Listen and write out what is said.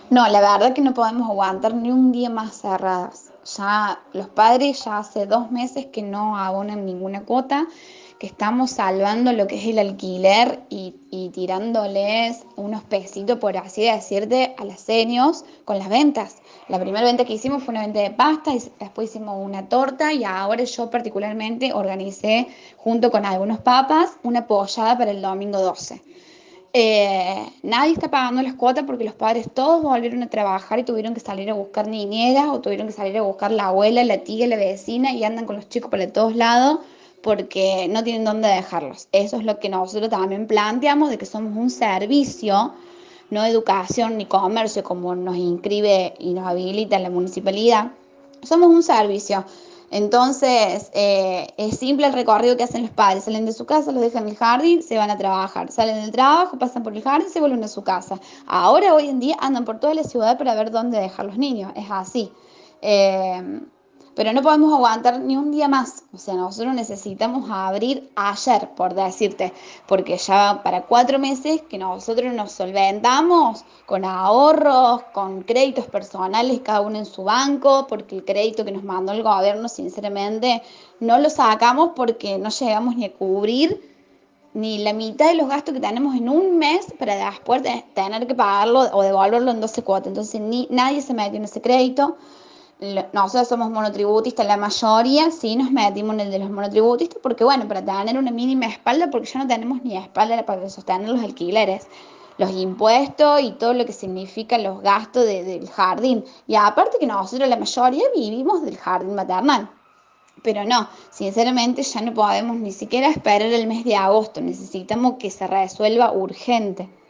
No, la verdad que no podemos aguantar ni un día más cerradas. Ya los padres ya hace 2 meses que no abonan ninguna cuota, que estamos salvando lo que es el alquiler y tirándoles unos pesitos, por así decirte, a las seniors con las ventas. La primera venta que hicimos fue una venta de pasta, y después hicimos una torta y ahora yo particularmente organicé junto con algunos papas una pollada para el domingo 12. Nadie está pagando las cuotas porque los padres todos volvieron a trabajar y tuvieron que salir a buscar niñeras o tuvieron que salir a buscar la abuela, la tía, la vecina y andan con los chicos por todos lados porque no tienen dónde dejarlos. Eso es lo que nosotros también planteamos de que somos un servicio, no educación ni comercio como nos inscribe y nos habilita la municipalidad. Somos un servicio. Entonces, es simple el recorrido que hacen los padres. Salen de su casa, los dejan en el jardín, se van a trabajar. Salen del trabajo, pasan por el jardín, se vuelven a su casa. Ahora, hoy en día, andan por toda la ciudad para ver dónde dejar los niños. Es así. Eh, pero no podemos aguantar ni un día más. O sea, nosotros necesitamos abrir ayer, por decirte, porque ya para 4 meses que nosotros nos solventamos con ahorros, con créditos personales, cada uno en su banco, porque el crédito que nos mandó el gobierno, sinceramente, no lo sacamos porque no llegamos ni a cubrir ni la mitad de los gastos que tenemos en un mes para después tener que pagarlo o devolverlo en 12 cuotas. Entonces, nadie se metió en ese crédito. Nosotros somos monotributistas, la mayoría, sí nos metimos en el de los monotributistas, porque bueno, para tener una mínima espalda, porque ya no tenemos ni espalda para sostener los alquileres, los impuestos y todo lo que significa los gastos del jardín. Y aparte que nosotros la mayoría vivimos del jardín maternal. Pero no, sinceramente ya no podemos ni siquiera esperar el mes de agosto, necesitamos que se resuelva urgente.